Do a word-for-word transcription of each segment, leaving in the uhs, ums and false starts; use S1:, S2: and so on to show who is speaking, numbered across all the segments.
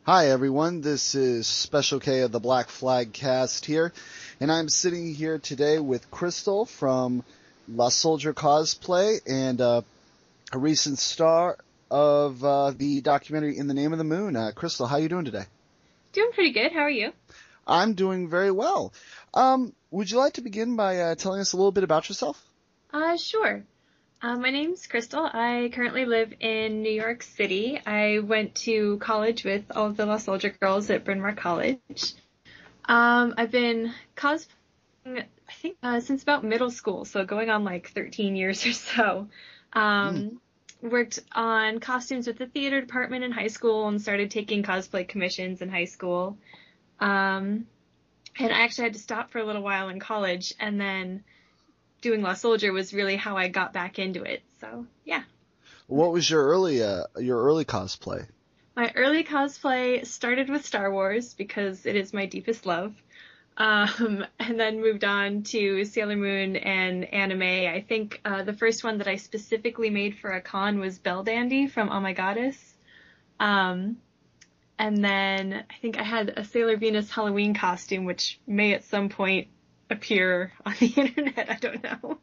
S1: Hi everyone, this is Special K of the Black Flag Cast here, and I'm sitting here today with Crystal from Lost Soldier Cosplay and uh, a recent star of uh, the documentary In the Name of the Moon. Uh, Crystal, how are you doing today?
S2: Doing pretty good. How are you?
S1: I'm doing very well. Um, would you like to begin by uh, telling us a little bit about yourself?
S2: Uh, sure. Uh, my name's Crystal. I currently live in New York City. I went to college with all of the Lost Soldier girls at Bryn Mawr College. Um, I've been cosplaying, I think, uh, since about middle school, so going on like thirteen years or so.
S1: Mm.
S2: Um, worked on costumes with the theater department in high school and started taking cosplay commissions in high school. Um, and I actually had to stop for a little while in college, and then doing Lost Soldier was really how I got back into it. So yeah.
S1: What was your early uh, your early cosplay?
S2: My early cosplay started with Star Wars because it is my deepest love. Um, and then moved on to Sailor Moon and anime. I think uh, the first one that I specifically made for a con was Belle Dandy from Oh My Goddess. Um, and then I think I had a Sailor Venus Halloween costume, which may at some point appear on the internet. I don't know.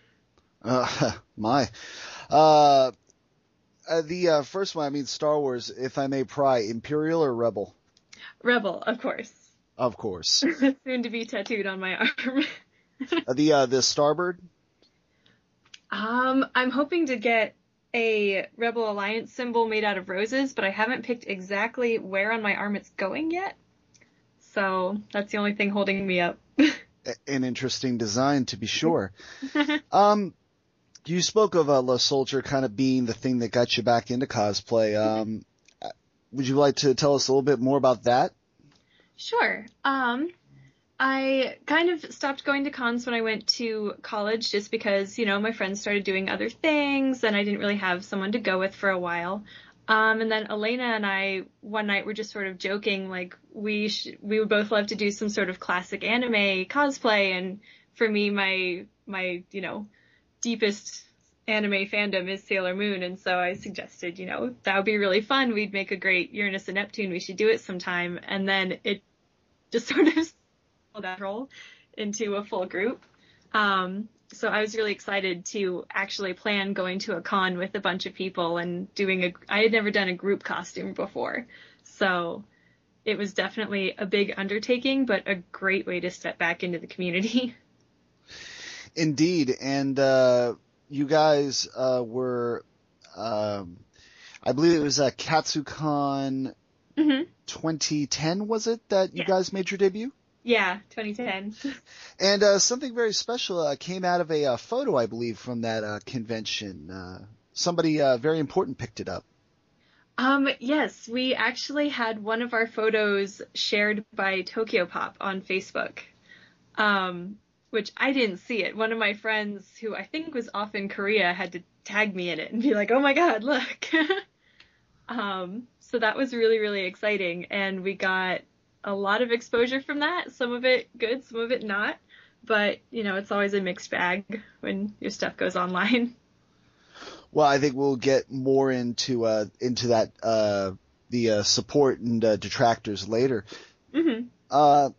S1: Uh, my. Uh, uh, the uh, first one, I mean Star Wars, if I may pry, Imperial or Rebel?
S2: Rebel, of course.
S1: Of course.
S2: Soon to be tattooed on my arm.
S1: Uh, the uh, the Starbird?
S2: Um, I'm hoping to get a Rebel Alliance symbol made out of roses, but I haven't picked exactly where on my arm it's going yet. So that's the only thing holding me up.
S1: An interesting design, to be sure. Um, you spoke of uh, Lost Soldier kind of being the thing that got you back into cosplay. Um, would you like to tell us a little bit more about that?
S2: Sure. Um, I kind of stopped going to cons when I went to college just because, you know, my friends started doing other things and I didn't really have someone to go with for a while. Um, and then Elena and I one night were just sort of joking, like we sh- we would both love to do some sort of classic anime cosplay. And for me, my my you know deepest anime fandom is Sailor Moon, and so I suggested, you know, that would be really fun. We'd make a great Uranus and Neptune. We should do it sometime. And then it just sort of that role into a full group. Um, so I was really excited to actually plan going to a con with a bunch of people and doing a, I had never done a group costume before. So it was definitely a big undertaking, but a great way to step back into the community.
S1: Indeed. And uh, you guys uh, were, um, I believe it was uh, KatsuCon
S2: mm-hmm.
S1: twenty ten, was it, that you
S2: Yeah.
S1: guys made your debut?
S2: Yeah, twenty ten.
S1: And uh, something very special uh, came out of a uh, photo, I believe, from that uh, convention. Uh, somebody uh, very important picked it up.
S2: Um, yes, we actually had one of our photos shared by Tokyo Pop on Facebook, um, which I didn't see it. One of my friends, who I think was off in Korea, had to tag me in it and be like, "Oh my God, look!" um, so that was really, really exciting, and we got a lot of exposure from that. Some of it good, some of it not. But, you know, it's always a mixed bag when your stuff goes online.
S1: Well, I think we'll get more into uh, into that uh, the uh, support and uh, detractors later.
S2: Mm-hmm.
S1: Uh,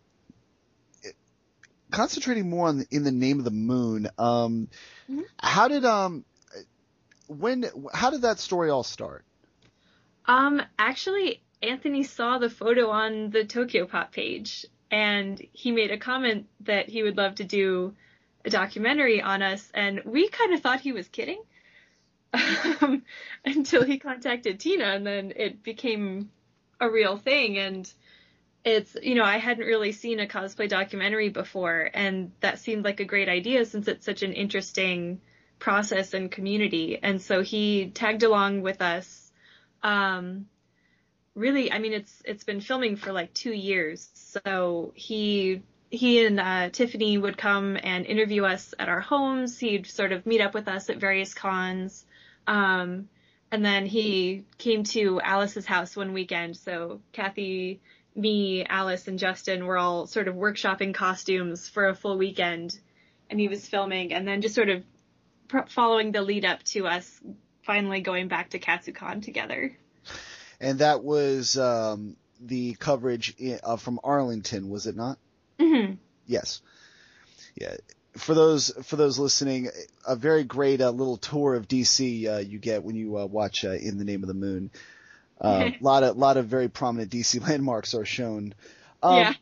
S1: concentrating more on In the Name of the Moon. Um,
S2: Mm-hmm.
S1: how did um when how did that story all start?
S2: Um, actually, Anthony saw the photo on the Tokyo Pop page, and he made a comment that he would love to do a documentary on us, and we kind of thought he was kidding um, until he contacted Tina, and then it became a real thing. And it's, you know, I hadn't really seen a cosplay documentary before, and that seemed like a great idea since it's such an interesting process and community. And so he tagged along with us. Um, really, I mean, it's it's been filming for like two years. So he he and uh, Tiffany would come and interview us at our homes. He'd sort of meet up with us at various cons. Um, and then he came to Alice's house one weekend. So Kathy, me, Alice, and Justin were all sort of workshopping costumes for a full weekend. And he was filming and then just sort of following the lead up to us finally going back to KatsuCon together.
S1: And that was um, the coverage in, uh, from Arlington, was it not?
S2: Mm-hmm.
S1: Yes. Yeah. For those for those listening, a very great uh, little tour of D C uh, you get when you uh, watch uh, In the Name of the Moon. A uh, lot of lot of very prominent D C landmarks are shown. Um,
S2: yeah.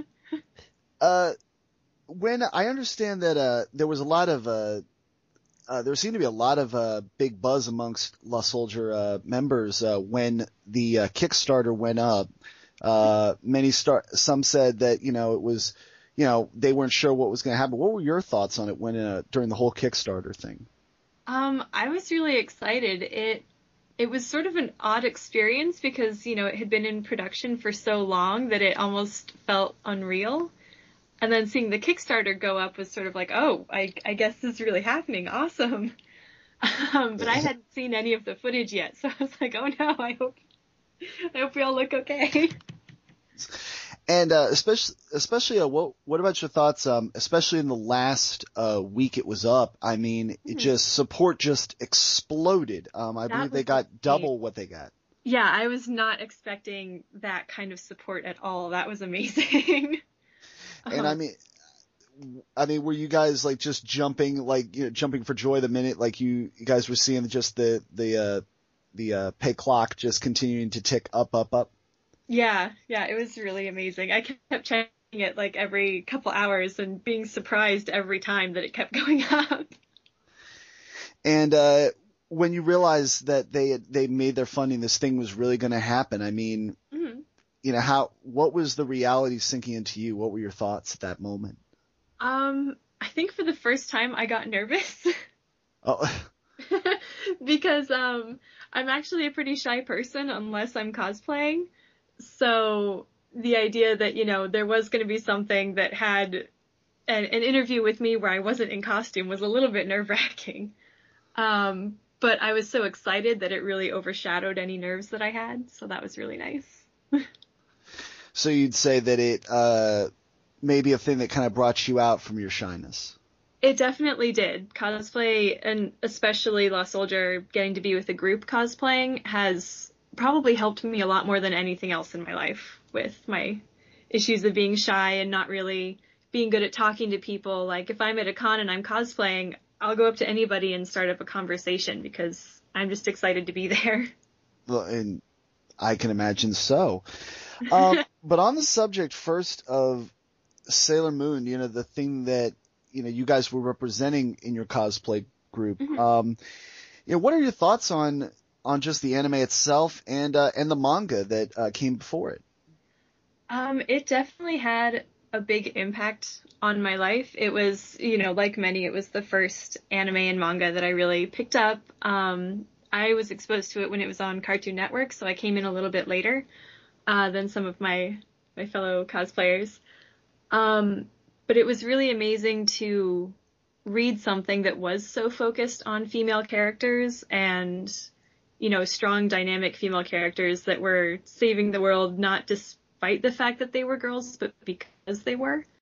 S1: uh, when I understand that uh, there was a lot of uh, uh, there seemed to be a lot of uh, big buzz amongst La Soldier uh, members uh, when the uh, Kickstarter went up. Uh, many start some said that you know it was. You know, they weren't sure what was going to happen. What were your thoughts on it when uh, during the whole Kickstarter thing?
S2: Um, I was really excited. It it was sort of an odd experience because, you know, it had been in production for so long that it almost felt unreal. And then seeing the Kickstarter go up was sort of like, oh, I, I guess this is really happening. Awesome. Um, but I hadn't seen any of the footage yet, so I was like, oh no, I hope I hope we all look okay.
S1: And uh, especially, especially, uh, what what about your thoughts? Um, especially in the last uh, week it was up. I mean, it just support just exploded. Um, I
S2: That
S1: believe they
S2: was
S1: got
S2: insane.
S1: double what they got.
S2: Yeah, I was not expecting that kind of support at all. That was amazing.
S1: And I mean, I mean, were you guys like just jumping, like you know, jumping for joy the minute like you, you guys were seeing just the the uh, the uh, pay clock just continuing to tick up, up, up?
S2: Yeah, yeah, it was really amazing. I kept checking it like every couple hours and being surprised every time that it kept going up.
S1: And uh, when you realized that they had, they made their funding, this thing was really going to happen. I mean,
S2: Mm-hmm.
S1: you know, how what was the reality sinking into you? What were your thoughts at that moment?
S2: Um, I think for the first time I got nervous
S1: Oh,
S2: because um, I'm actually a pretty shy person unless I'm cosplaying. So the idea that, you know, there was going to be something that had an, an interview with me where I wasn't in costume was a little bit nerve-wracking. Um, but I was so excited that it really overshadowed any nerves that I had. So that was really nice.
S1: so you'd say that it uh, may be a thing that kind of brought you out from your shyness.
S2: It definitely did. Cosplay, and especially La Soldier, getting to be with a group cosplaying has probably helped me a lot more than anything else in my life with my issues of being shy and not really being good at talking to people. Like if I'm at a con and I'm cosplaying, I'll go up to anybody and start up a conversation because I'm just excited to be there.
S1: Well, and I can imagine so. Um, but on the subject first of Sailor Moon, you know, the thing that, you know, you guys were representing in your cosplay group,
S2: Mm-hmm.
S1: um, you know, what are your thoughts on on just the anime itself and uh, and the manga that uh, came before it?
S2: Um, it definitely had a big impact on my life. It was, you know, like many, it was the first anime and manga that I really picked up. Um, I was exposed to it when it was on Cartoon Network, so I came in a little bit later uh, than some of my my fellow cosplayers. Um, but it was really amazing to read something that was so focused on female characters and, you know, strong, dynamic female characters that were saving the world, not despite the fact that they were girls, but because they were.